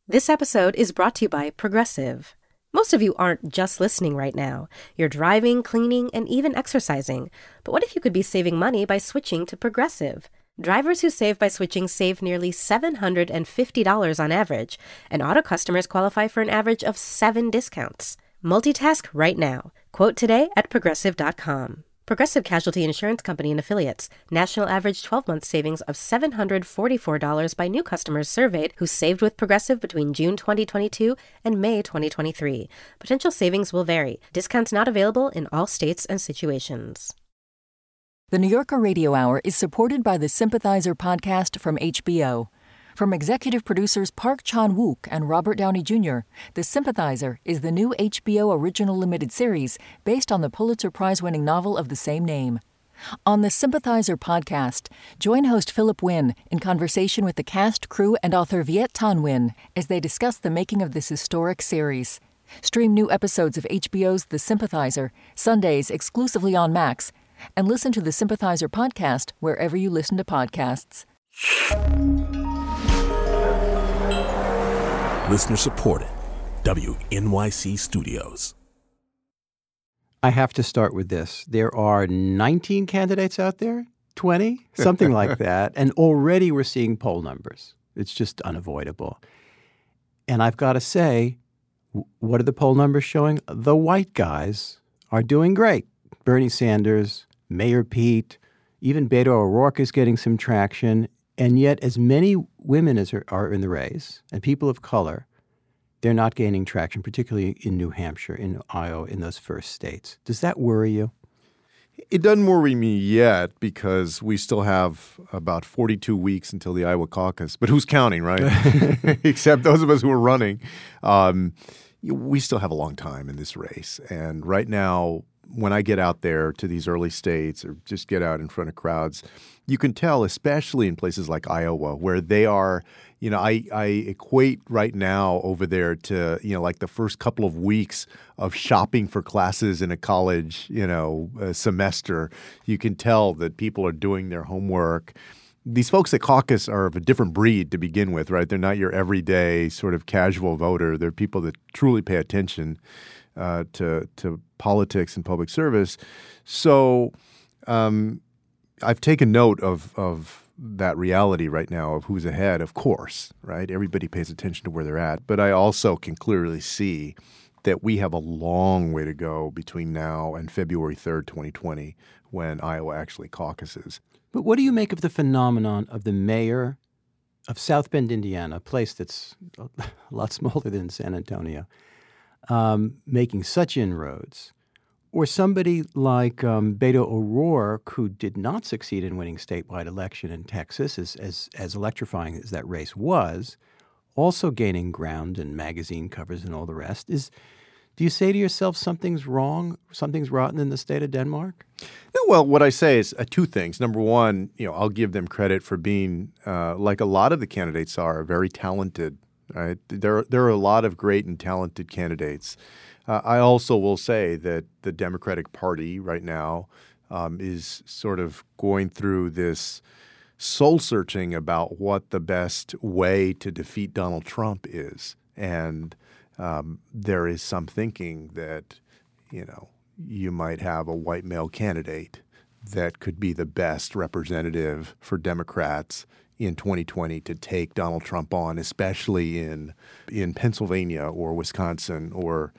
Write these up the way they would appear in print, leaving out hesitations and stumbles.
This episode is brought to you by Progressive. Most of you aren't just listening right now. You're driving, cleaning, and even exercising. But what if you could be saving money by switching to Progressive? Drivers who save by switching save nearly $750 on average, and auto customers qualify for an average of 7 discounts. Multitask right now. Quote today at Progressive.com. Progressive Casualty Insurance Company and Affiliates. National average 12-month savings of $744 by new customers surveyed who saved with Progressive between June 2022 and May 2023. Potential savings will vary. Discounts not available in all states and situations. The New Yorker Radio Hour is supported by the Sympathizer podcast from HBO. From executive producers Park Chan-wook and Robert Downey Jr., The Sympathizer is the new HBO original limited series based on the Pulitzer Prize-winning novel of the same name. On the Sympathizer podcast, join host Philip Wynn in conversation with the cast, crew, and author Viet Thanh Nguyen as they discuss the making of this historic series. Stream new episodes of HBO's The Sympathizer, Sundays exclusively on Max, and listen to the Sympathizer podcast wherever you listen to podcasts. Listener supported. WNYC Studios. I have to start with this. There are 19 candidates out there, 20, something like that. And already we're seeing poll numbers. It's just unavoidable. And I've got to say, what are the poll numbers showing? The white guys are doing great. Bernie Sanders, Mayor Pete, even Beto O'Rourke is getting some traction. And yet, as many women as are in the race, and people of color, they're not gaining traction, particularly in New Hampshire, in Iowa, in those first states. Does that worry you? It doesn't worry me yet because we still have about 42 weeks until the Iowa caucus. But who's counting, right? Except those of us who are running. We still have a long time in this race. And right now, when I get out there to these early states or just get out in front of crowds, you can tell, especially in places like Iowa, where they are, I equate right now over there to, like the first couple of weeks of shopping for classes in a college, semester. You can tell that people are doing their homework. These folks at caucus are of a different breed to begin with, right? They're not your everyday sort of casual voter. They're people that truly pay attention to politics and public service. So I've taken note of that reality right now of who's ahead, of course, right? Everybody pays attention to where they're at. But I also can clearly see that we have a long way to go between now and February 3rd, 2020, when Iowa actually caucuses. But what do you make of the phenomenon of the mayor of South Bend, Indiana, a place that's a lot smaller than San Antonio, making such inroads? Or somebody like Beto O'Rourke, who did not succeed in winning statewide election in Texas, as electrifying as that race was, also gaining ground and magazine covers and all the rest. Do you say to yourself something's wrong, something's rotten in the state of Denmark? No, well, what I say is two things. Number one, I'll give them credit for being, like a lot of the candidates are, very talented. Right? There are a lot of great and talented candidates. I also will say that the Democratic Party right now is sort of going through this soul-searching about what the best way to defeat Donald Trump is. And there is some thinking that, you might have a white male candidate that could be the best representative for Democrats in 2020 to take Donald Trump on, especially in Pennsylvania or Wisconsin or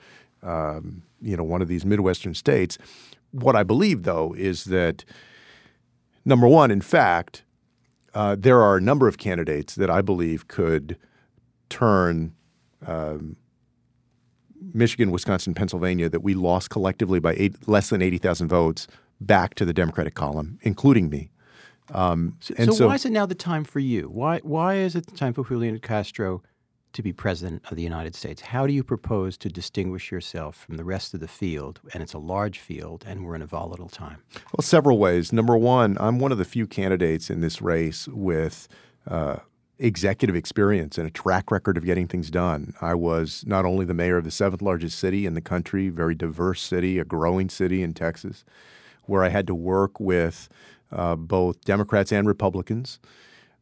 one of these Midwestern states. What I believe, though, is that, number one, in fact, there are a number of candidates that I believe could turn Michigan, Wisconsin, Pennsylvania that we lost collectively by less than 80,000 votes back to the Democratic column, including me. So why is it now the time for you? Why is it the time for Julian Castro to be president of the United States? How do you propose to distinguish yourself from the rest of the field? And it's a large field, and we're in a volatile time. Well, several ways. Number one, I'm one of the few candidates in this race with executive experience and a track record of getting things done. I was not only the mayor of the 7th largest city in the country, very diverse city, a growing city in Texas, where I had to work with both Democrats and Republicans.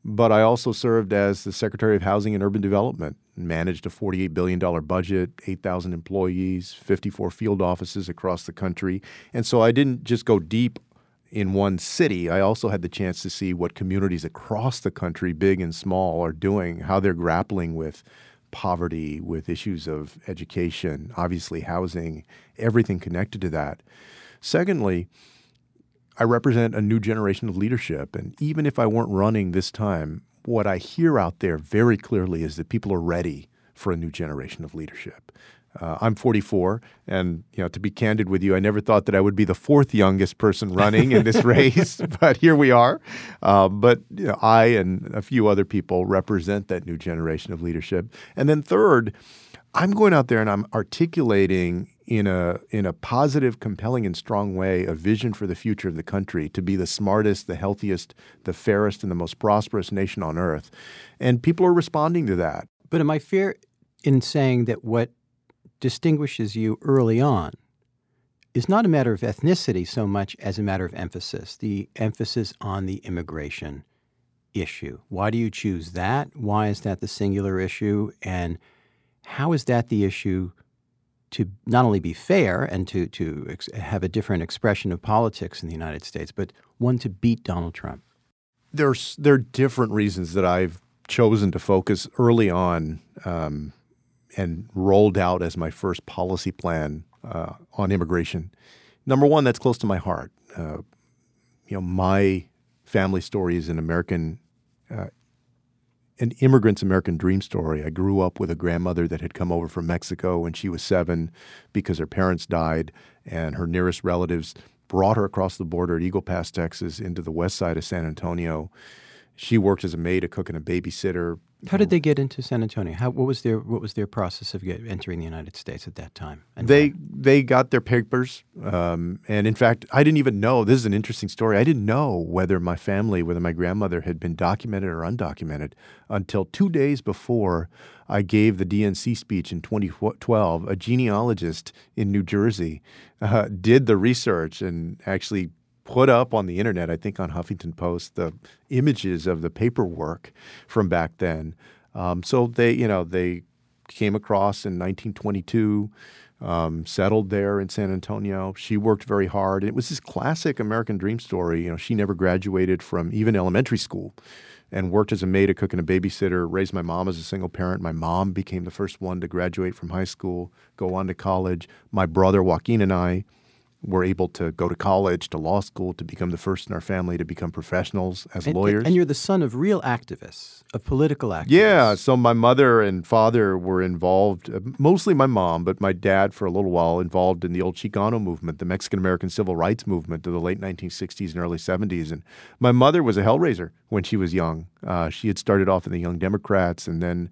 but I also served as the Secretary of Housing and Urban Development, managed a $48 billion budget, 8,000 employees, 54 field offices across the country. And so I didn't just go deep in one city. I also had the chance to see what communities across the country, big and small, are doing, how they're grappling with poverty, with issues of education, obviously housing, everything connected to that. Secondly, I represent a new generation of leadership. And even if I weren't running this time, what I hear out there very clearly is that people are ready for a new generation of leadership. I'm 44, and to be candid with you, I never thought that I would be the fourth youngest person running in this race, but here we are. But I and a few other people represent that new generation of leadership. And then third, I'm going out there and I'm articulating in a positive, compelling, and strong way a vision for the future of the country to be the smartest, the healthiest, the fairest, and the most prosperous nation on earth. And people are responding to that. But am I fair in saying that what distinguishes you early on is not a matter of ethnicity so much as a matter of emphasis, the emphasis on the immigration issue? Why do you choose that? Why is that the singular issue? And how is that the issue to not only be fair and to have a different expression of politics in the United States, but one to beat Donald Trump? There are different reasons that I've chosen to focus early on and rolled out as my first policy plan on immigration. Number one, that's close to my heart. My family story is an immigrant's American dream story. I grew up with a grandmother that had come over from Mexico when she was 7 because her parents died, and her nearest relatives brought her across the border at Eagle Pass, Texas, into the west side of San Antonio. She worked as a maid, a cook, and a babysitter. How did they get into San Antonio? What was their process of entering the United States at that time? And they got their papers, and in fact, I didn't even know. This is an interesting story. I didn't know whether my grandmother had been documented or undocumented until 2 days before I gave the DNC speech in 2012. A genealogist in New Jersey did the research and actually put up on the internet, I think on Huffington Post, the images of the paperwork from back then. So they came across in 1922, settled there in San Antonio. She worked very hard. It was this classic American dream story. She never graduated from even elementary school and worked as a maid, a cook, and a babysitter, raised my mom as a single parent. My mom became the first one to graduate from high school, go on to college. My brother Joaquin and I were able to go to college, to law school, to become the first in our family to become professionals as lawyers. And you're the son of real activists, of political activists. Yeah, so my mother and father were involved, mostly my mom, but my dad for a little while, involved in the old Chicano movement, the Mexican-American civil rights movement of the late 1960s and early 70s. And my mother was a hellraiser when she was young. She had started off in the Young Democrats and then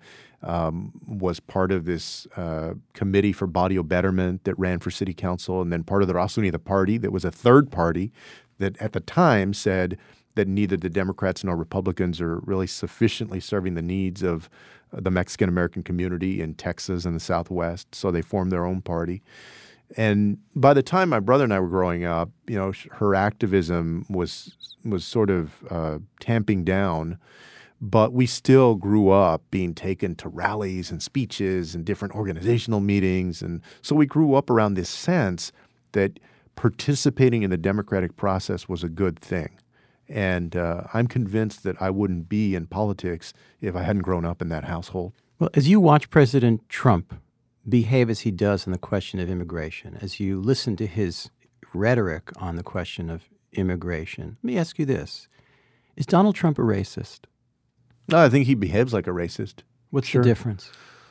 was part of this committee for barrio betterment that ran for city council, and then part of the Raza Unida party that was a third party that at the time said that neither the Democrats nor Republicans are really sufficiently serving the needs of the Mexican-American community in Texas and the Southwest, so they formed their own party. And by the time my brother and I were growing up, her activism was sort of tamping down. But we still grew up being taken to rallies and speeches and different organizational meetings. And so we grew up around this sense that participating in the democratic process was a good thing. And I'm convinced that I wouldn't be in politics if I hadn't grown up in that household. Well, as you watch President Trump behave as he does on the question of immigration, as you listen to his rhetoric on the question of immigration, let me ask you this. Is Donald Trump a racist? No, I think he behaves like a racist. What's the difference?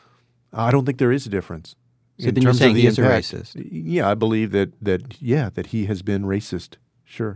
I don't think there is a difference. So then you're saying he is a racist? Yeah, I believe that he has been racist. Sure.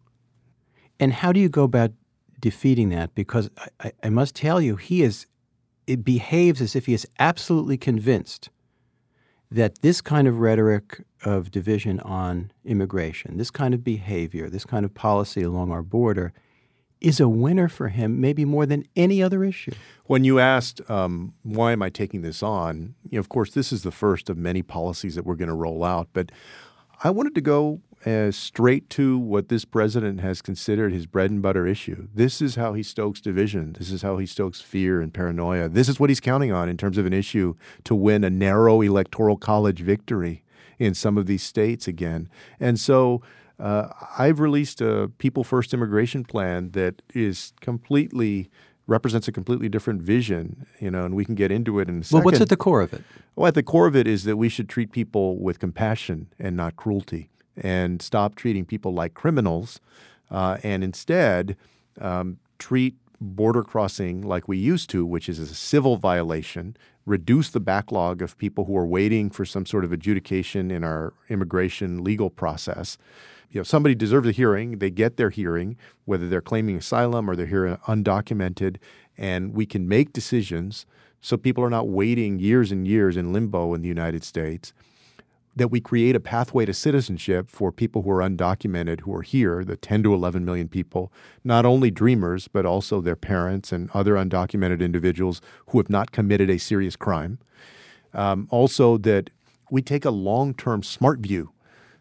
And how do you go about defeating that? Because I must tell you, it behaves as if he is absolutely convinced that this kind of rhetoric of division on immigration, this kind of behavior, this kind of policy along our border is a winner for him, maybe more than any other issue. When you asked, why am I taking this on, of course, this is the first of many policies that we're going to roll out. But I wanted to go straight to what this president has considered his bread and butter issue. This is how he stokes division. This is how he stokes fear and paranoia. This is what he's counting on in terms of an issue to win a narrow electoral college victory in some of these states again. And so I've released a People First immigration plan that is represents a completely different vision, and we can get into it in a second. Well, what's at the core of it? Well, at the core of it is that we should treat people with compassion and not cruelty, and stop treating people like criminals, and instead treat border crossing like we used to, which is a civil violation, reduce the backlog of people who are waiting for some sort of adjudication in our immigration legal process. Somebody deserves a hearing. They get their hearing, whether they're claiming asylum or they're here undocumented, and we can make decisions so people are not waiting years and years in limbo in the United States, that we create a pathway to citizenship for people who are undocumented, who are here, the 10 to 11 million people, not only dreamers, but also their parents and other undocumented individuals who have not committed a serious crime. Also that we take a long-term smart view.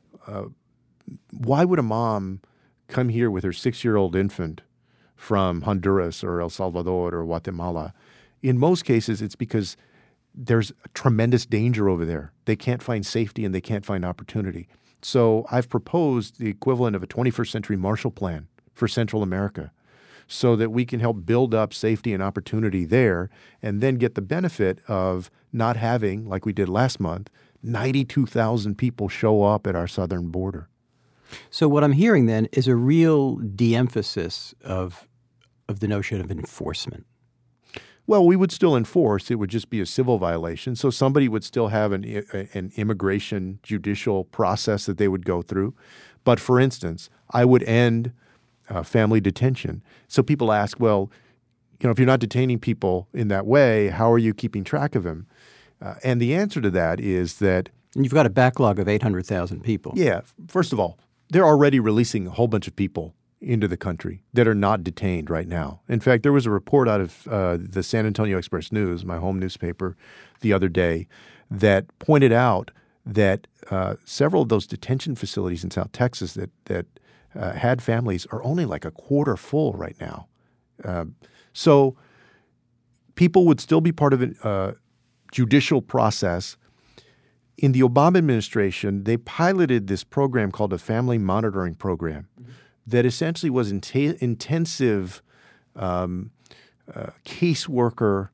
Why would a mom come here with her 6-year-old infant from Honduras or El Salvador or Guatemala? In most cases, it's because there's tremendous danger over there. They can't find safety and they can't find opportunity. So I've proposed the equivalent of a 21st century Marshall Plan for Central America so that we can help build up safety and opportunity there and then get the benefit of not having, like we did last month, 92,000 people show up at our southern border. So what I'm hearing then is a real de-emphasis of the notion of enforcement. Well, we would still enforce. It would just be a civil violation. So somebody would still have an immigration judicial process that they would go through. But for instance, I would end family detention. So people ask, well, if you're not detaining people in that way, how are you keeping track of them? And the answer to that is that— And you've got a backlog of 800,000 people. Yeah. First of all, they're already releasing a whole bunch of people into the country that are not detained right now. In fact, there was a report out of the San Antonio Express-News, my home newspaper, the other day that pointed out that several of those detention facilities in South Texas that had families are only like a quarter full right now. So people would still be part of a judicial process. In the Obama administration, they piloted this program called a Family Monitoring Program that essentially was intensive caseworker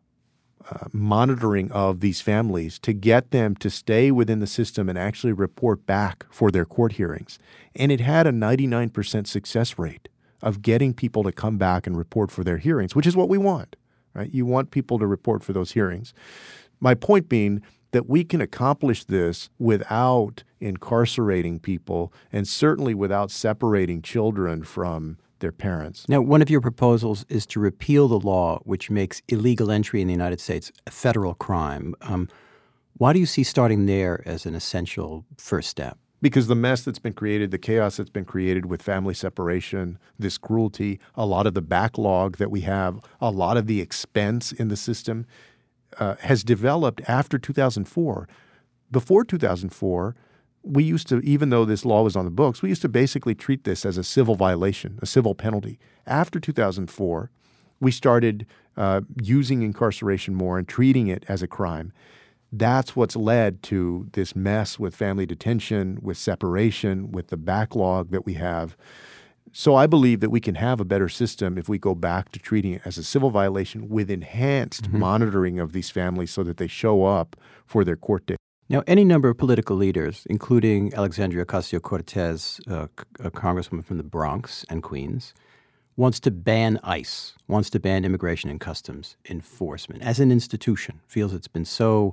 monitoring of these families to get them to stay within the system and actually report back for their court hearings. And it had a 99% success rate of getting people to come back and report for their hearings, which is what we want, right? You want people to report for those hearings. My point being that we can accomplish this without incarcerating people and certainly without separating children from their parents. Now, one of your proposals is to repeal the law which makes illegal entry in the United States a federal crime. Why do you see starting there as an essential first step? Because the mess that's been created, the chaos that's been created with family separation, this cruelty, a lot of the backlog that we have, a lot of the expense in the system has developed after 2004. Before 2004, we used to, even though this law was on the books, we used to basically treat this as a civil violation, a civil penalty. After 2004, we started using incarceration more and treating it as a crime. That's what's led to this mess with family detention, with separation, with the backlog that we have. So I believe that we can have a better system if we go back to treating it as a civil violation with enhanced monitoring of these families so that they show up for their court date. Now, any number of political leaders, including Alexandria Ocasio-Cortez, a congresswoman from the Bronx and Queens, wants to ban ICE, wants to ban Immigration and Customs Enforcement as an institution, feels it's been so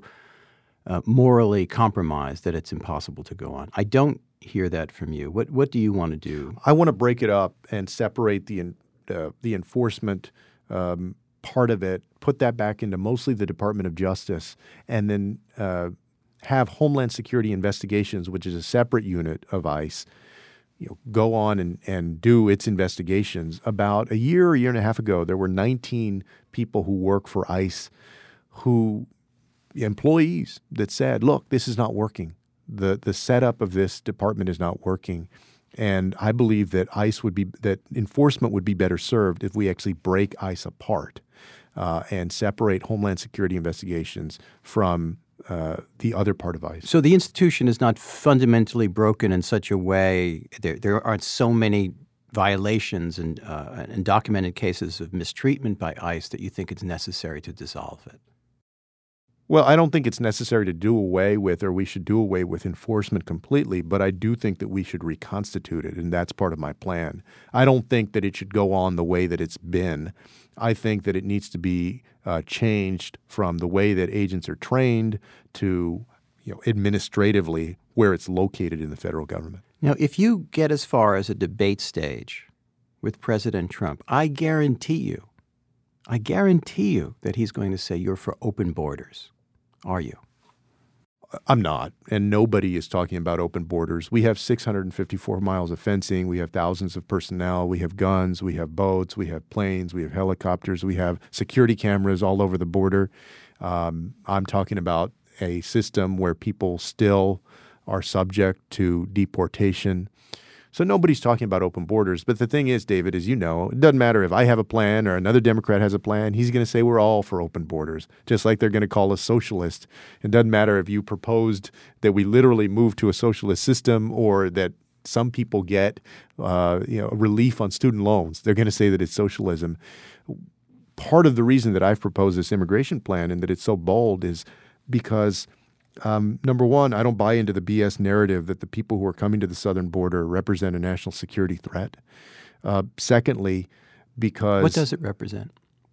morally compromised that it's impossible to go on. I don't hear that from you. What do you want to do? I want to break it up and separate the enforcement part of it, put that back into mostly the Department of Justice, and then have Homeland Security Investigations, which is a separate unit of ICE, go on and do its investigations. About a year and a half ago, there were 19 people who work for ICE employees that said, look, this is not working. The setup of this department is not working. And I believe that enforcement would be better served if we actually break ICE apart and separate Homeland Security investigations from the other part of ICE. So the institution is not fundamentally broken in such a way, there aren't so many violations and documented cases of mistreatment by ICE that you think it's necessary to dissolve it? Well, I don't think it's necessary to do away with, or we should do away with enforcement completely, but I do think that we should reconstitute it, and that's part of my plan. I don't think that it should go on the way that it's been. I think that it needs to be changed from the way that agents are trained to, administratively where it's located in the federal government. Now, if you get as far as a debate stage with President Trump, I guarantee you that he's going to say you're for open borders. Are you? I'm not, and nobody is talking about open borders. We have 654 miles of fencing. We have thousands of personnel. We have guns. We have boats. We have planes. We have helicopters. We have security cameras all over the border. I'm talking about a system where people still are subject to deportation. So nobody's talking about open borders. But the thing is, David, as you know, it doesn't matter if I have a plan or another Democrat has a plan. He's going to say we're all for open borders, just like they're going to call us socialist. It doesn't matter if you proposed that we literally move to a socialist system or that some people get relief on student loans. They're going to say that it's socialism. Part of the reason that I've proposed this immigration plan and that it's so bold is because number one, I don't buy into the BS narrative that the people who are coming to the southern border represent a national security threat. Secondly, because— What does it represent?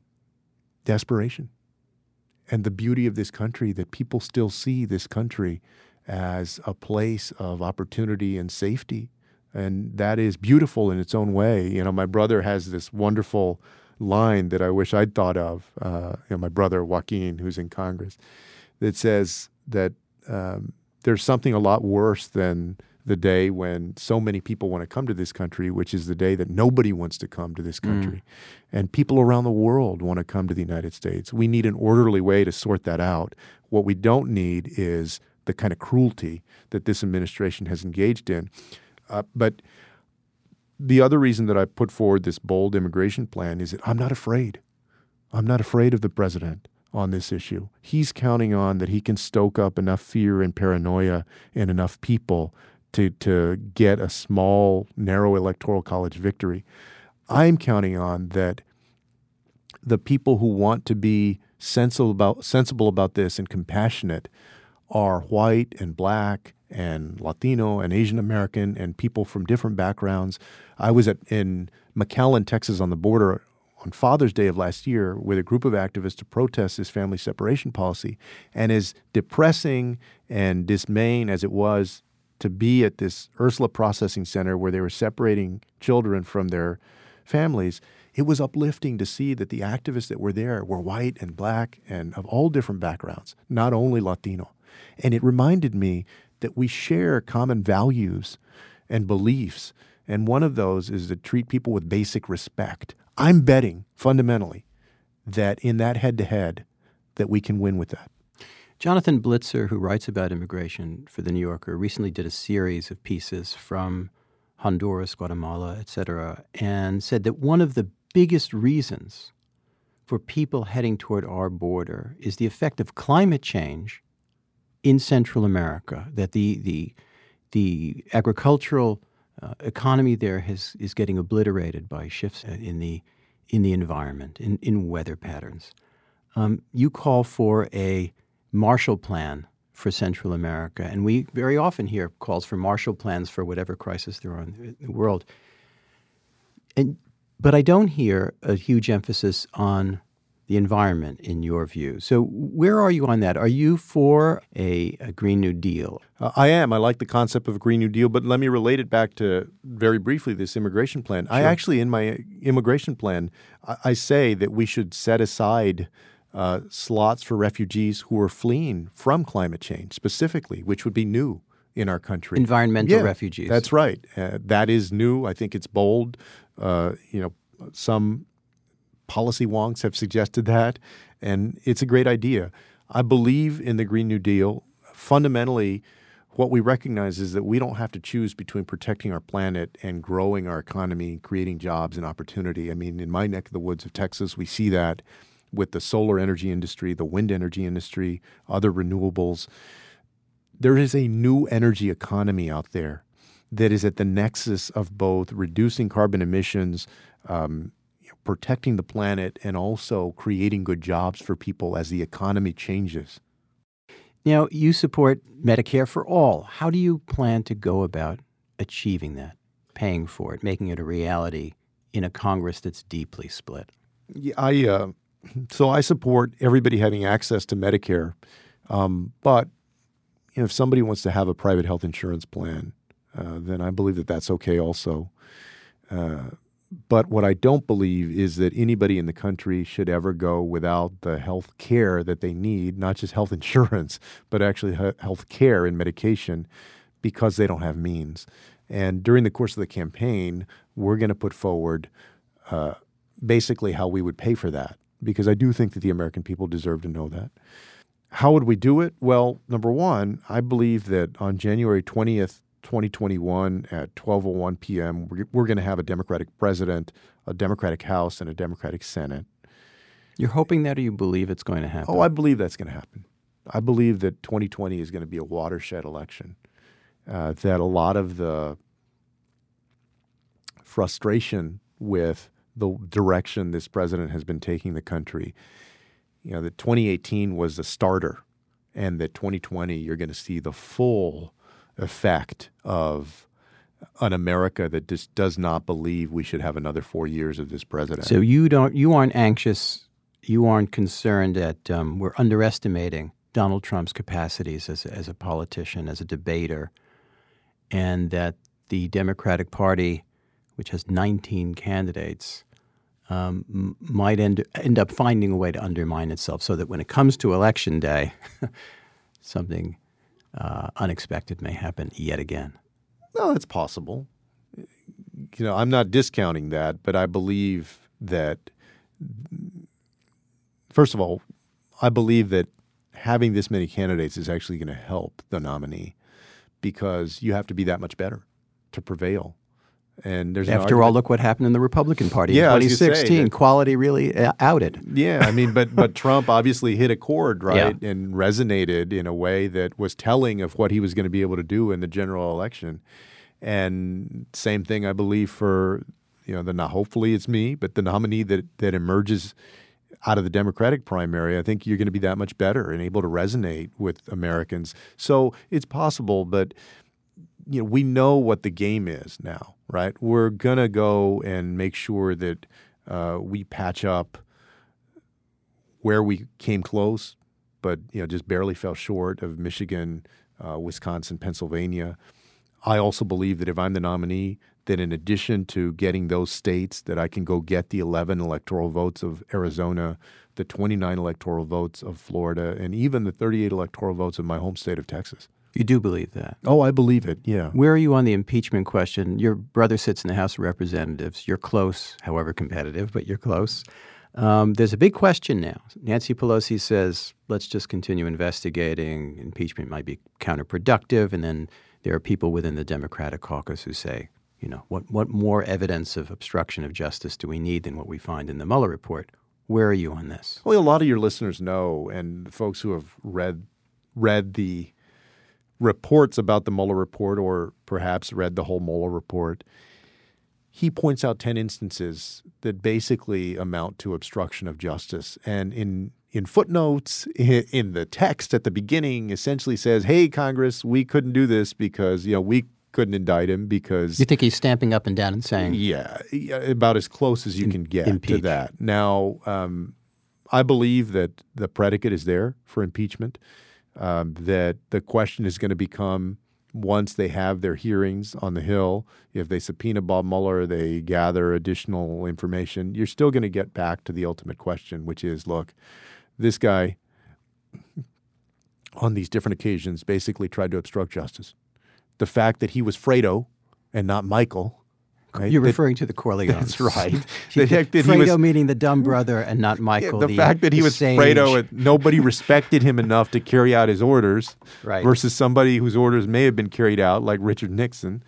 Desperation. And the beauty of this country, that people still see this country as a place of opportunity and safety. And that is beautiful in its own way. My brother has this wonderful line that I wish I'd thought of, my brother Joaquin, who's in Congress, that says that there's something a lot worse than the day when so many people want to come to this country, which is the day that nobody wants to come to this country. And people around the world want to come to the United States. We need an orderly way to sort that out. What we don't need is the kind of cruelty that this administration has engaged in. But the other reason that I put forward this bold immigration plan is that I'm not afraid. I'm not afraid of the president on this issue. He's counting on that he can stoke up enough fear and paranoia in enough people to get a small, narrow electoral college victory. I'm counting on that the people who want to be sensible about this and compassionate are white and black and Latino and Asian American and people from different backgrounds. I was in McAllen, Texas, on the border on Father's Day of last year with a group of activists to protest this family separation policy. And as depressing and dismaying as it was to be at this Ursula processing center where they were separating children from their families, it was uplifting to see that the activists that were there were white and black and of all different backgrounds, not only Latino. And it reminded me that we share common values and beliefs. And one of those is to treat people with basic respect. I'm betting fundamentally that in that head-to-head that we can win with that. Jonathan Blitzer, who writes about immigration for The New Yorker, recently did a series of pieces from Honduras, Guatemala, etc., and said that one of the biggest reasons for people heading toward our border is the effect of climate change in Central America, that the agricultural economy there is getting obliterated by shifts in the environment, in weather patterns. You call for a Marshall Plan for Central America, and we very often hear calls for Marshall Plans for whatever crisis there are in the world. But I don't hear a huge emphasis on the environment, in your view. So where are you on that? Are you for a Green New Deal? I am. I like the concept of a Green New Deal, but let me relate it back to, very briefly, this immigration plan. Sure. I actually, in my immigration plan, I say that we should set aside slots for refugees who are fleeing from climate change specifically, which would be new in our country. Environmental refugees. That's right. That is new. I think it's bold. Some policy wonks have suggested that, and it's a great idea. I believe in the Green New Deal. Fundamentally, what we recognize is that we don't have to choose between protecting our planet and growing our economy, creating jobs and opportunity. I mean, in my neck of the woods of Texas, we see that with the solar energy industry, the wind energy industry, other renewables. There is a new energy economy out there that is at the nexus of both reducing carbon emissions, protecting the planet, and also creating good jobs for people as the economy changes. Now, you support Medicare for all. How do you plan to go about achieving that, paying for it, making it a reality in a Congress that's deeply split? Yeah, so I support everybody having access to Medicare, but if somebody wants to have a private health insurance plan, then I believe that that's okay also. But what I don't believe is that anybody in the country should ever go without the health care that they need, not just health insurance, but actually health care and medication because they don't have means. And during the course of the campaign, we're going to put forward basically how we would pay for that, because I do think that the American people deserve to know that. How would we do it? Well, number one, I believe that on January 20th, 2021 at 12:01 p.m., we're going to have a Democratic president, a Democratic House, and a Democratic Senate. You're hoping that, or you believe it's going to happen? Oh, I believe that's going to happen. I believe that 2020 is going to be a watershed election, that a lot of the frustration with the direction this president has been taking the country, that 2018 was the starter, and that 2020 you're going to see the full effect of an America that just does not believe we should have another 4 years of this president. So you aren't anxious, you aren't concerned that we're underestimating Donald Trump's capacities as a politician, as a debater, and that the Democratic Party, which has 19 candidates, might end up finding a way to undermine itself so that when it comes to Election Day, something unexpected may happen yet again. No, it's possible. I'm not discounting that, but I believe that, first of all, I believe that having this many candidates is actually going to help the nominee because you have to be that much better to prevail. And there's after all, look what happened in the Republican Party in 2016. Quality really outed. Yeah, I mean, but Trump obviously hit a chord, right, and resonated in a way that was telling of what he was going to be able to do in the general election. And same thing, I believe, for hopefully it's me, but the nominee that emerges out of the Democratic primary, I think you're going to be that much better and able to resonate with Americans. So it's possible, but we know what the game is now, right? We're going to go and make sure that we patch up where we came close, but just barely fell short of Michigan, Wisconsin, Pennsylvania. I also believe that if I'm the nominee, that in addition to getting those states, that I can go get the 11 electoral votes of Arizona, the 29 electoral votes of Florida, and even the 38 electoral votes of my home state of Texas. You do believe that? Oh, I believe it, yeah. Where are you on the impeachment question? Your brother sits in the House of Representatives. You're close, however competitive, but you're close. There's a big question now. Nancy Pelosi says, let's just continue investigating. Impeachment might be counterproductive. And then there are people within the Democratic caucus who say, what more evidence of obstruction of justice do we need than what we find in the Mueller report? Where are you on this? Well, a lot of your listeners know, and the folks who have read the reports about the Mueller report or perhaps read the whole Mueller report, he points out 10 instances that basically amount to obstruction of justice. And in footnotes, in the text at the beginning, essentially says, hey, Congress, we couldn't do this because, we couldn't indict him because— You think he's stamping up and down and saying— Yeah, about as close as you can get to that. Now, I believe that the predicate is there for impeachment. That the question is going to become, once they have their hearings on the Hill, if they subpoena Bob Mueller, they gather additional information, you're still going to get back to the ultimate question, which is, look, this guy on these different occasions basically tried to obstruct justice. The fact that he was Fredo and not Michael Right? You're referring to the Corleones. That's right. The The fact that he Fredo was- meaning the dumb brother and not Michael. the fact that he was sage. Fredo and nobody respected him enough to carry out his orders, Right. versus somebody whose orders may have been carried out, like Richard Nixon.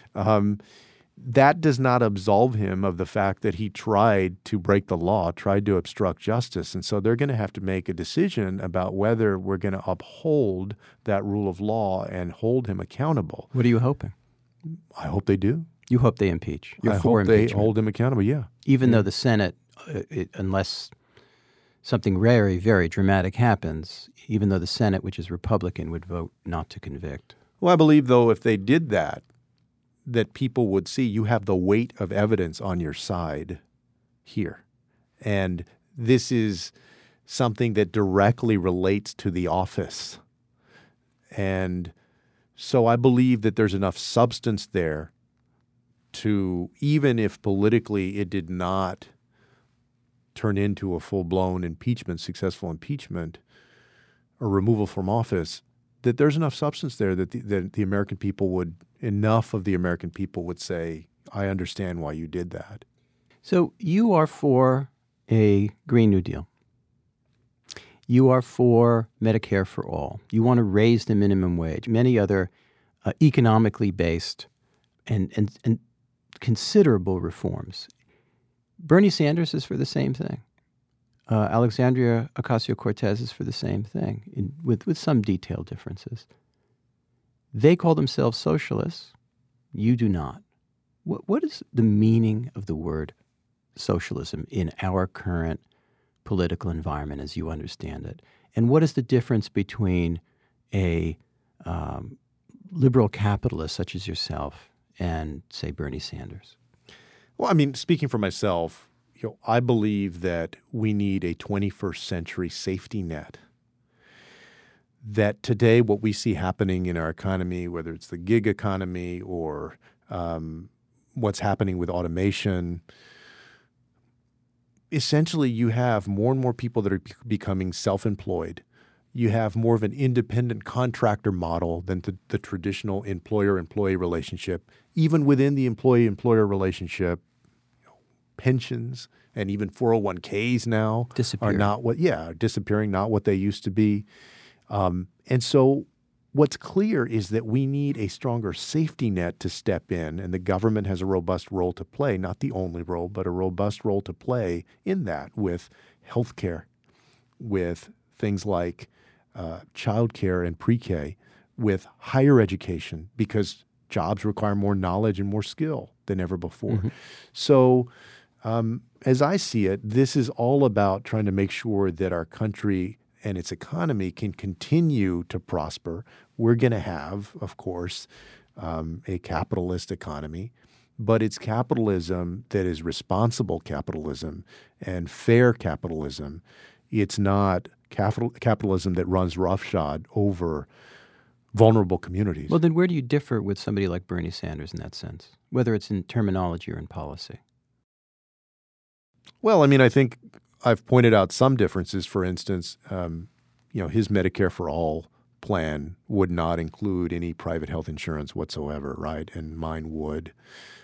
That does not absolve him of the fact that he tried to break the law, tried to obstruct justice. And so they're going to have to make a decision about whether we're going to uphold that rule of law and hold him accountable. What are you hoping? I hope they do. You hope they impeach. You're I for hope they impeachment. hold him accountable, yeah. Even though the Senate, unless something very, very dramatic happens, even though the Senate, which is Republican, would vote not to convict. Well, I believe, though, if they did that people would see you have the weight of evidence on your side here. And this is something that directly relates to the office. And so I believe that there's enough substance there to, even if politically it did not turn into a full-blown impeachment, successful impeachment, or removal from office, that there's enough substance there that the American people would, enough of the American people would say, I understand why you did that. So you are for a Green New Deal. You are for Medicare for all. You want to raise the minimum wage. Many other economically based and considerable reforms. Bernie Sanders is for the same thing. Alexandria Ocasio-Cortez is for the same thing, with some detailed differences. They call themselves socialists. You do not. What is the meaning of the word socialism in our current political environment as you understand it? And what is the difference between a liberal capitalist such as yourself and, say, Bernie Sanders? Well, I mean, speaking for myself, I believe that we need a 21st century safety net. That today what we see happening in our economy, whether it's the gig economy or what's happening with automation, essentially you have more and more people that are becoming self-employed. You have more of an independent contractor model than the traditional employer-employee relationship. Even within the employee-employer relationship, pensions and even 401ks now are disappearing, not what they used to be. And so what's clear is that we need a stronger safety net to step in, and the government has a robust role to play, not the only role, but a robust role to play in that with healthcare, with things like childcare and pre-K, with higher education, because jobs require more knowledge and more skill than ever before. Mm-hmm. So as I see it, this is all about trying to make sure that our country and its economy can continue to prosper. We're going to have, of course, a capitalist economy, but it's capitalism that is responsible capitalism and fair capitalism. It's not capitalism that runs roughshod over vulnerable communities. Well, then where do you differ with somebody like Bernie Sanders in that sense, whether it's in terminology or in policy? Well, I mean, I think I've pointed out some differences. For instance, his Medicare for All plan would not include any private health insurance whatsoever, right? And mine would.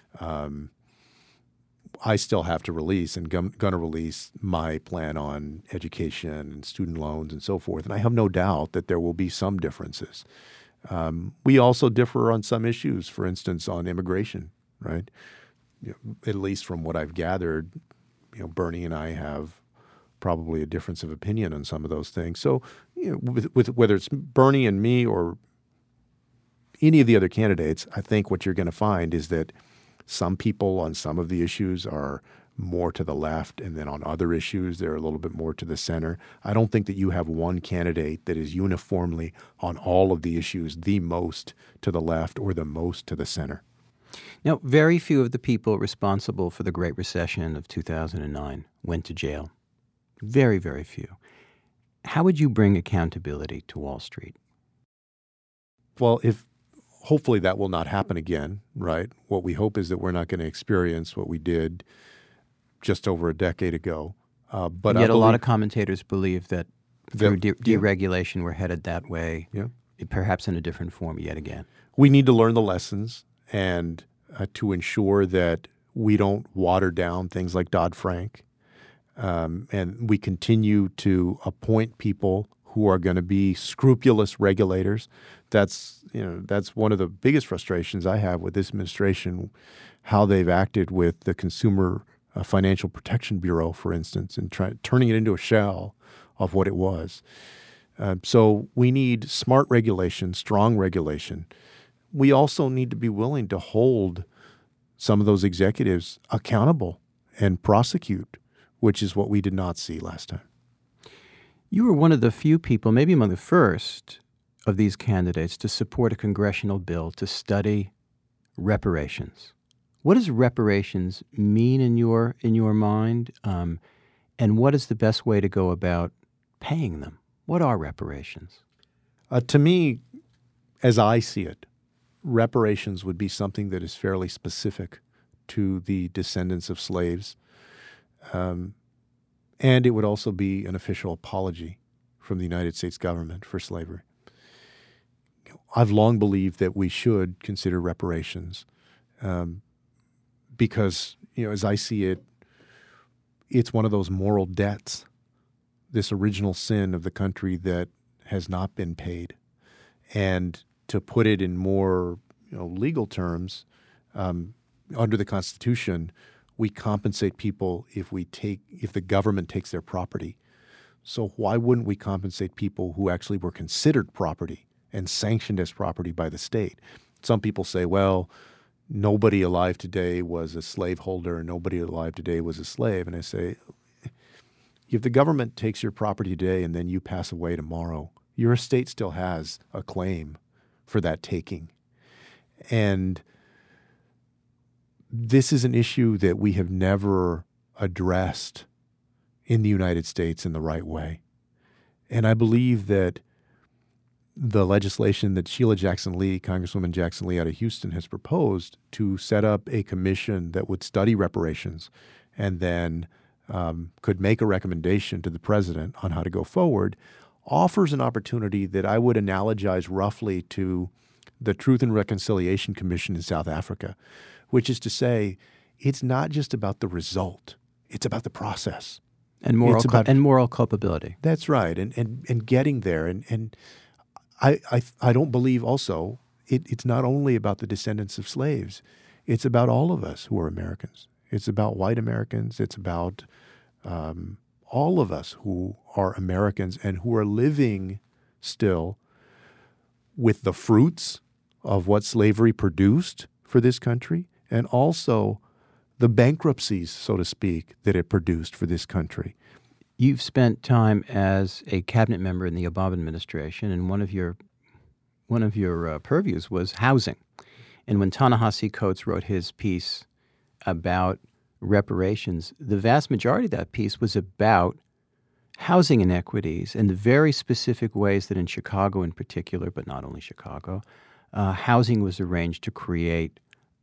I still have to release and going to release my plan on education and student loans and so forth. And I have no doubt that there will be some differences. We also differ on some issues, for instance, on immigration, right? At least from what I've gathered, Bernie and I have probably a difference of opinion on some of those things. So, with whether it's Bernie and me or any of the other candidates, I think what you're going to find is that some people on some of the issues are more to the left, and then on other issues they're a little bit more to the center. I don't think that you have one candidate that is uniformly on all of the issues the most to the left or the most to the center. Now, very few of the people responsible for the Great Recession of 2009 went to jail. Very, very few. How would you bring accountability to Wall Street? Well, hopefully that will not happen again, right? What we hope is that we're not going to experience what we did just over a decade ago. But yet a lot of commentators believe that through deregulation we're headed that way, perhaps in a different form yet again. We need to learn the lessons, and to ensure that we don't water down things like Dodd-Frank. And we continue to appoint people who are going to be scrupulous regulators. That's one of the biggest frustrations I have with this administration, how they've acted with the Consumer Financial Protection Bureau, for instance, and turning it into a shell of what it was. So we need smart regulation, strong regulation. We also need to be willing to hold some of those executives accountable and prosecute, which is what we did not see last time. You were one of the few people, maybe among the first of these candidates, to support a congressional bill to study reparations. What does reparations mean in your mind? And what is the best way to go about paying them? What are reparations? To me, as I see it, reparations would be something that is fairly specific to the descendants of slaves. And it would also be an official apology from the United States government for slavery. I've long believed that we should consider reparations because, as I see it, it's one of those moral debts, this original sin of the country that has not been paid. And to put it in more legal terms, under the Constitution, we compensate people if the government takes their property. So why wouldn't we compensate people who actually were considered property and sanctioned as property by the state? Some people say, well, nobody alive today was a slaveholder, nobody alive today was a slave. And I say, if the government takes your property today and then you pass away tomorrow, your estate still has a claim for that taking. And this is an issue that we have never addressed in the United States in the right way. And I believe that the legislation that Sheila Jackson Lee, Congresswoman Jackson Lee out of Houston, has proposed to set up a commission that would study reparations and then could make a recommendation to the president on how to go forward, offers an opportunity that I would analogize roughly to the Truth and Reconciliation Commission in South Africa, which is to say, it's not just about the result, it's about the process. And moral culpability. That's right, and getting there. And I don't believe also it's not only about the descendants of slaves. It's about all of us who are Americans. It's about white Americans. It's about all of us who are Americans and who are living still with the fruits of what slavery produced for this country, and also the bankruptcies, so to speak, that it produced for this country. You've spent time as a cabinet member in the Obama administration, and one of your purviews was housing. And when Ta-Nehisi Coates wrote his piece about reparations, the vast majority of that piece was about housing inequities and the very specific ways that in Chicago in particular, but not only Chicago, housing was arranged to create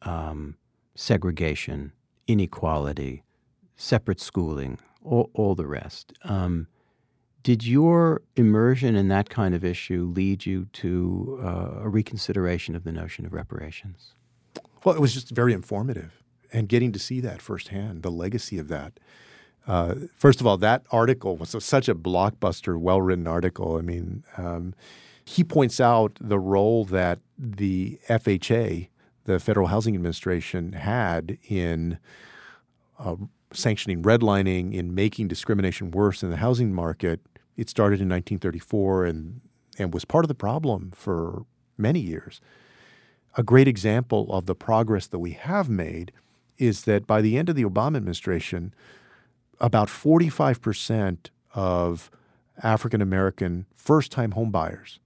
segregation, inequality, separate schooling, all the rest. Did your immersion in that kind of issue lead you to a reconsideration of the notion of reparations? Well, it was just very informative, and getting to see that firsthand, the legacy of that. First of all, that article was such a blockbuster, well-written article. I mean, he points out the role that the FHA, the Federal Housing Administration, had in sanctioning redlining, in making discrimination worse in the housing market. It started in 1934 and was part of the problem for many years. A great example of the progress that we have made is that by the end of the Obama administration, about 45% of African-American first-time homebuyers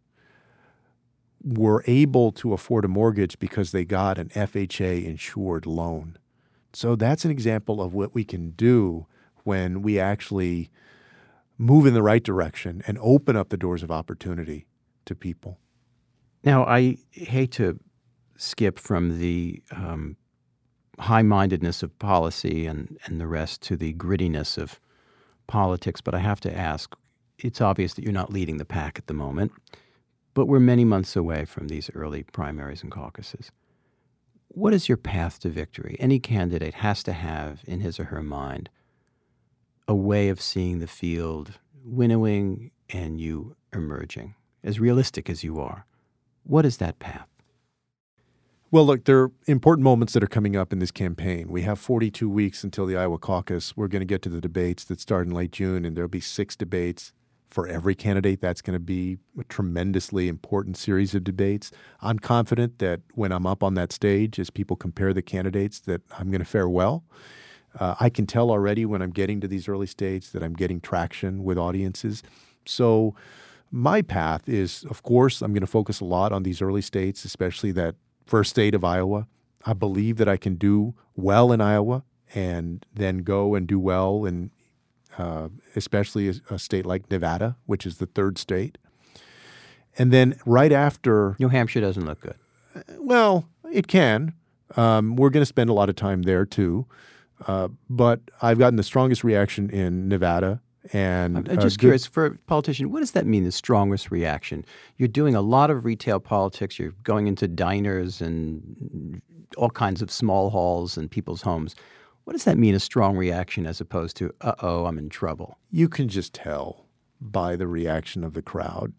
were able to afford a mortgage because they got an FHA-insured loan. So that's an example of what we can do when we actually move in the right direction and open up the doors of opportunity to people. Now, I hate to skip from the high-mindedness of policy and the rest to the grittiness of politics, but I have to ask, it's obvious that you're not leading the pack at the moment, but we're many months away from these early primaries and caucuses. What is your path to victory? Any candidate has to have in his or her mind a way of seeing the field winnowing and you emerging, as realistic as you are. What is that path? Well, look, there are important moments that are coming up in this campaign. We have 42 weeks until the Iowa caucus. We're going to get to the debates that start in late June, and there'll be 6 debates for every candidate. That's going to be a tremendously important series of debates. I'm confident that when I'm up on that stage, as people compare the candidates, that I'm going to fare well. I can tell already when I'm getting to these early states that I'm getting traction with audiences. So my path is, of course, I'm going to focus a lot on these early states, especially that first state of Iowa. I believe that I can do well in Iowa and then go and do well in especially a state like Nevada, which is the 3rd state. And then right after— New Hampshire doesn't look good. Well, it can. We're going to spend a lot of time there too. But I've gotten the strongest reaction in Nevada. And I'm just curious, for a politician, what does that mean, the strongest reaction? You're doing a lot of retail politics. You're going into diners and all kinds of small halls and people's homes. What does that mean, a strong reaction, as opposed to, uh-oh, I'm in trouble? You can just tell by the reaction of the crowd.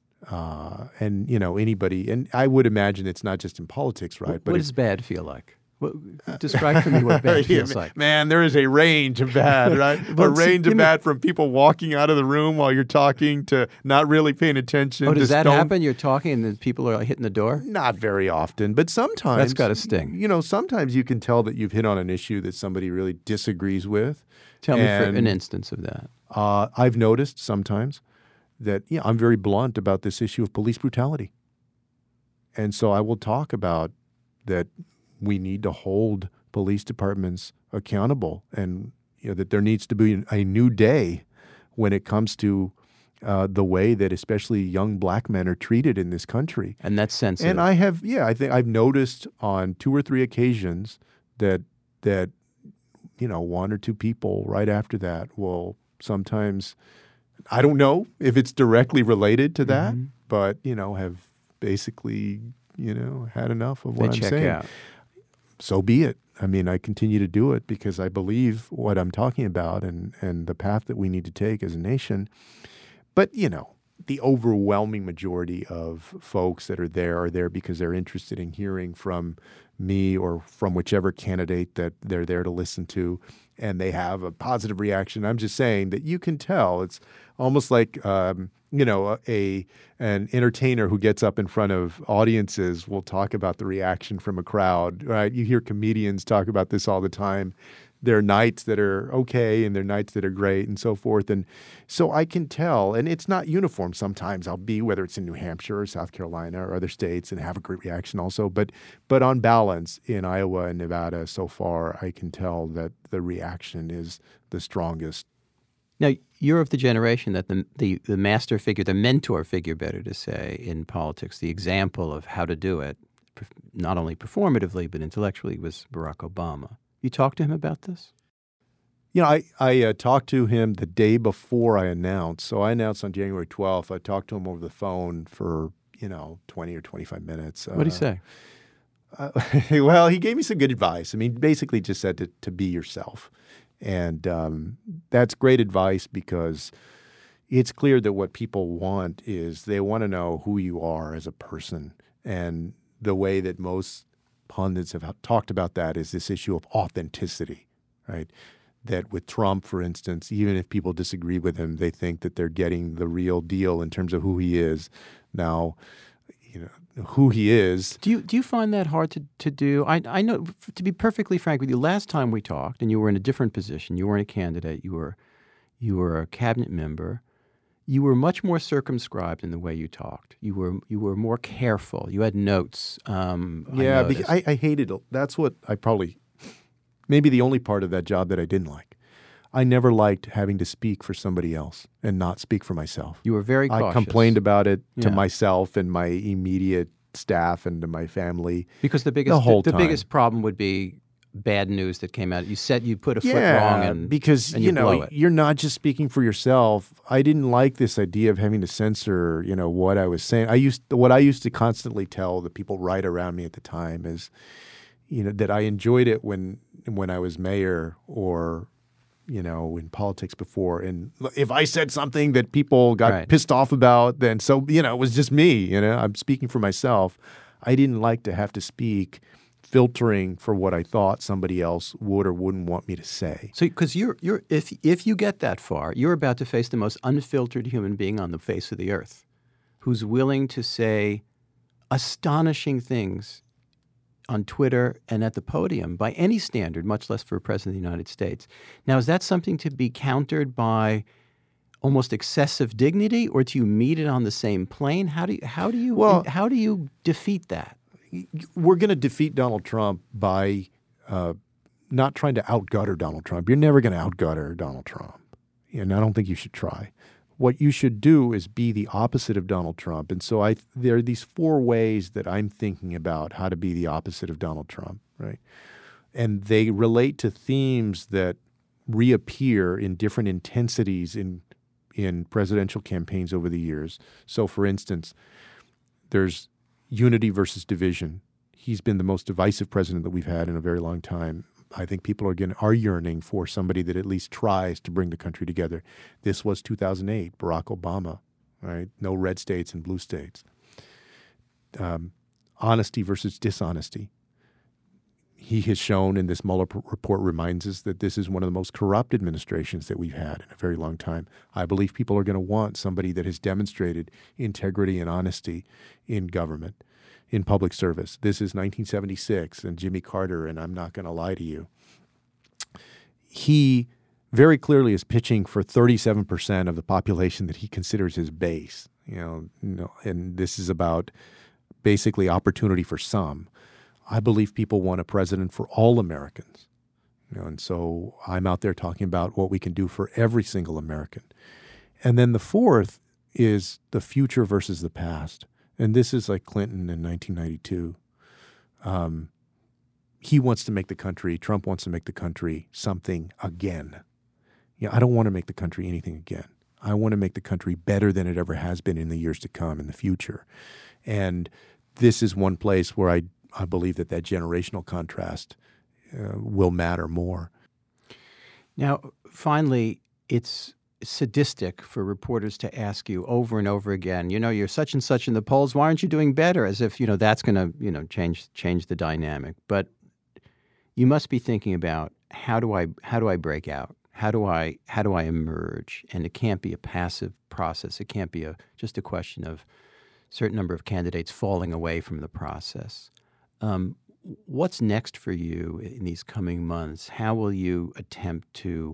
And, you know, anybody— and I would imagine it's not just in politics, right? What does bad feel like? Describe for me what bad feels like. Man, there is a range of bad, right? A range of bad, from people walking out of the room while you're talking to not really paying attention. Oh, does that happen? You're talking and then people are hitting the door? Not very often, but sometimes. That's got to sting. You know, sometimes you can tell that you've hit on an issue that somebody really disagrees with. Tell me for an instance of that. I've noticed sometimes that, I'm very blunt about this issue of police brutality. And so I will talk about that we need to hold police departments accountable, and that there needs to be a new day when it comes to the way that especially young black men are treated in this country. And that's sensitive. And I think I've noticed on 2 or 3 occasions that 1 or 2 people right after that will sometimes— I don't know if it's directly related to that, but have basically had enough of what I'm saying. Out. So be it. I mean, I continue to do it because I believe what I'm talking about and the path that we need to take as a nation. But, the overwhelming majority of folks that are there because they're interested in hearing from me or from whichever candidate that they're there to listen to, and they have a positive reaction. I'm just saying that you can tell. It's almost like an entertainer who gets up in front of audiences will talk about the reaction from a crowd, right? You hear comedians talk about this all the time. There are nights that are okay and there are nights that are great and so forth. And so I can tell, and it's not uniform. Sometimes I'll be, whether it's in New Hampshire or South Carolina or other states, and have a great reaction also. But on balance, in Iowa and Nevada so far, I can tell that the reaction is the strongest. Now, you're of the generation that the master figure, the mentor figure, better to say, in politics, the example of how to do it, not only performatively but intellectually, was Barack Obama. You talked to him about this? I talked to him the day before I announced. So I announced on January 12th. I talked to him over the phone for, 20 or 25 minutes. What did he say? Well, he gave me some good advice. I mean, basically just said to be yourself. And that's great advice because it's clear that what people want is they want to know who you are as a person. And the way that most pundits have talked about that is this issue of authenticity, right? That with Trump, for instance, even if people disagree with him, they think that they're getting the real deal in terms of who he is. Now, who he is. Do you find that hard to do? I know, to be perfectly frank with you, last time we talked, and you were in a different position. You weren't a candidate. You were a cabinet member. You were much more circumscribed in the way you talked. You were more careful. You had notes. Because I hated it. That's what I probably, maybe the only part of that job that I didn't like. I never liked having to speak for somebody else and not speak for myself. You were very cautious. I complained about it to myself and my immediate staff and to my family. Because the biggest problem would be bad news that came out. You said you put a foot wrong and because and blow it. You're not just speaking for yourself. I didn't like this idea of having to censor, what I was saying. What I used to constantly tell the people right around me at the time is, that I enjoyed it when I was mayor or, in politics before. And if I said something that people got pissed off about, then it was just me, I'm speaking for myself. I didn't like to have to speak filtering for what I thought somebody else would or wouldn't want me to say. So, because if you get that far, you're about to face the most unfiltered human being on the face of the earth, who's willing to say astonishing things on Twitter and at the podium by any standard, much less for a president of the United States. Now, is that something to be countered by almost excessive dignity, or do you meet it on the same plane? How do you defeat that? We're going to defeat Donald Trump by not trying to out-gutter Donald Trump. You're never going to out-gutter Donald Trump, and I don't think you should try. What you should do is be the opposite of Donald Trump. And so there are these 4 ways that I'm thinking about how to be the opposite of Donald Trump, right? And they relate to themes that reappear in different intensities in presidential campaigns over the years. So, for instance, there's unity versus division. He's been the most divisive president that we've had in a very long time. I think people are yearning for somebody that at least tries to bring the country together. This was 2008, Barack Obama, right? No red states and blue states. Honesty versus dishonesty. He has shown, and this Mueller report reminds us, that this is one of the most corrupt administrations that we've had in a very long time. I believe people are going to want somebody that has demonstrated integrity and honesty in government, in public service. This is 1976 and Jimmy Carter, and I'm not going to lie to you. He very clearly is pitching for 37% of the population that he considers his base. And this is about basically opportunity for some. I believe people want a president for all Americans. And so I'm out there talking about what we can do for every single American. And then the fourth is the future versus the past. And this is like Clinton in 1992. He wants to make the country, Trump wants to make the country something again. I don't want to make the country anything again. I want to make the country better than it ever has been in the years to come, in the future. And this is one place where I believe that generational contrast will matter more. Now, finally, it's sadistic for reporters to ask you over and over again, you're such and such in the polls, why aren't you doing better? As if, that's going to, change the dynamic. But you must be thinking about how do I break out? How do I emerge? And it can't be a passive process. It can't be just a question of a certain number of candidates falling away from the process. What's next for you in these coming months? How will you attempt to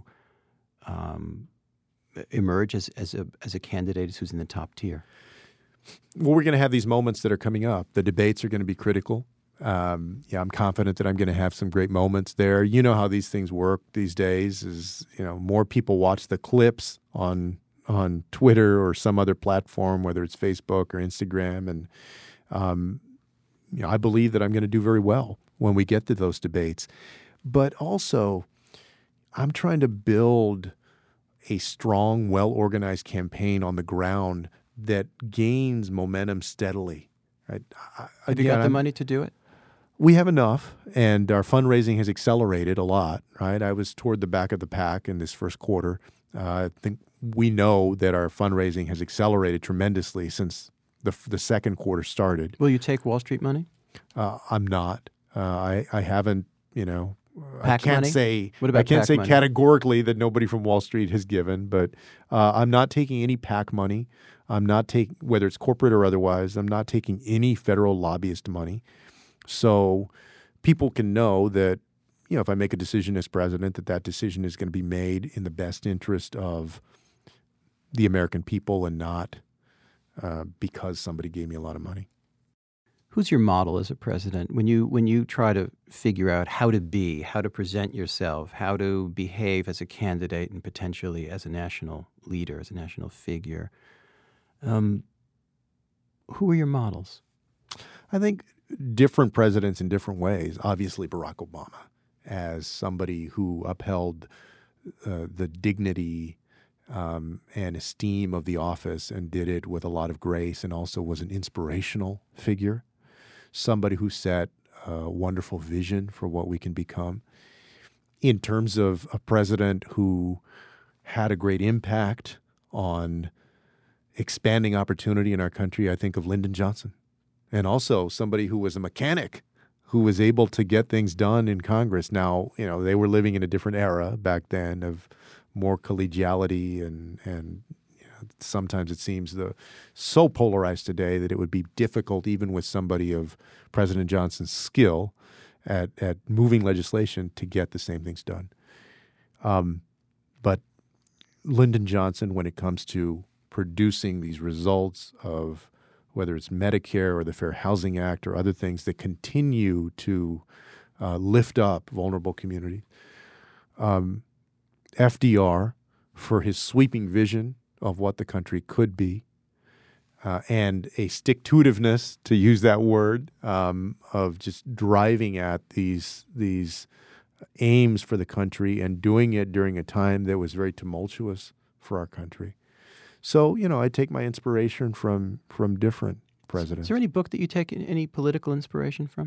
emerge as a candidate who's in the top tier? Well, we're going to have these moments that are coming up. The debates are going to be critical. I'm confident that I'm going to have some great moments there. You know how these things work these days is, more people watch the clips on Twitter or some other platform, whether it's Facebook or Instagram. And, I believe that I'm going to do very well when we get to those debates. But also, I'm trying to build a strong, well-organized campaign on the ground that gains momentum steadily. Right? Have you got the money to do it? We have enough, and our fundraising has accelerated a lot. Right? I was toward the back of the pack in this first quarter. I think we know that our fundraising has accelerated tremendously since the second quarter started. Will you take Wall Street money? I'm not. I haven't. PAC I can't money? say. What about I can't PAC say money? categorically that nobody from Wall Street has given, but I'm not taking any PAC money. I'm not taking, whether it's corporate or otherwise. I'm not taking any federal lobbyist money. So people can know that, if I make a decision as president, that decision is going to be made in the best interest of the American people and not because somebody gave me a lot of money. Who's your model as a president? When you try to figure out how to present yourself, how to behave as a candidate and potentially as a national leader, as a national figure, who are your models? I think different presidents in different ways. Obviously, Barack Obama as somebody who upheld the dignity and esteem of the office and did it with a lot of grace and also was an inspirational figure. Somebody who set a wonderful vision for what we can become. In terms of a president who had a great impact on expanding opportunity in our country, I think of Lyndon Johnson. And also somebody who was a mechanic who was able to get things done in Congress. Now, they were living in a different era back then of more collegiality and sometimes it seems so polarized today that it would be difficult even with somebody of President Johnson's skill at moving legislation to get the same things done. But Lyndon Johnson, when it comes to producing these results of whether it's Medicare or the Fair Housing Act or other things that continue to lift up vulnerable communities. FDR, for his sweeping vision of what the country could be, and a stick-to-itiveness, to use that word, of just driving at these aims for the country and doing it during a time that was very tumultuous for our country. So, I take my inspiration from different presidents. Is there any book that you take any political inspiration from?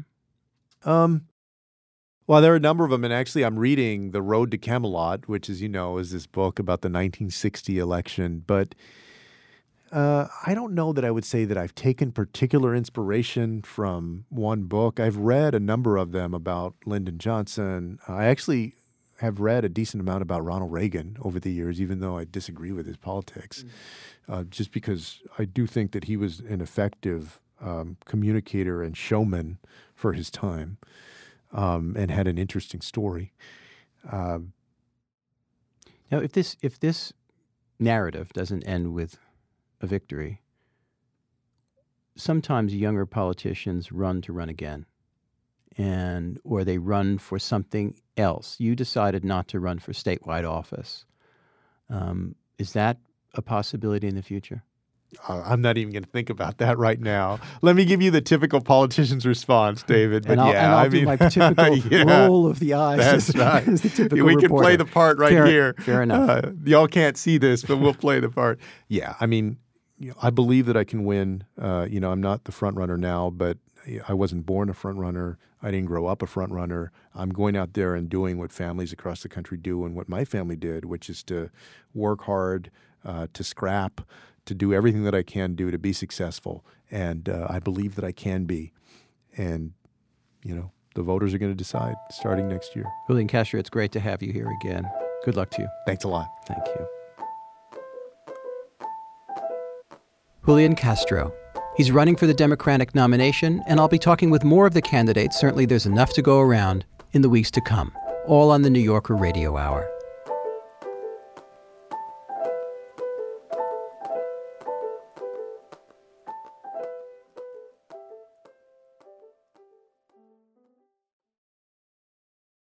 Well, there are a number of them, and actually I'm reading The Road to Camelot, which, as you know, is this book about the 1960 election. But I don't know that I would say that I've taken particular inspiration from one book. I've read a number of them about Lyndon Johnson. I actually have read a decent amount about Ronald Reagan over the years, even though I disagree with his politics, just because I do think that he was an effective communicator and showman for his time, and had an interesting story. Now, if this narrative doesn't end with a victory, sometimes younger politicians run again, or they run for something else. You decided not to run for statewide office. Is that a possibility in the future? I'm not even going to think about that right now. Let me give you the typical politician's response, David. But I'll do my typical roll of the eyes. That's right. As the typical we reporter. can play the part here. Fair enough. Y'all can't see this, but we'll play the part. Yeah, I believe that I can win. I'm not the front runner now, but I wasn't born a front runner. I didn't grow up a front runner. I'm going out there and doing what families across the country do and what my family did, which is to work hard, to scrap, to do everything that I can do to be successful. And I believe that I can be. And, the voters are going to decide starting next year. Julian Castro, it's great to have you here again. Good luck to you. Thanks a lot. Thank you. Julian Castro. He's running for the Democratic nomination, and I'll be talking with more of the candidates. Certainly there's enough to go around in the weeks to come, all on the New Yorker Radio Hour.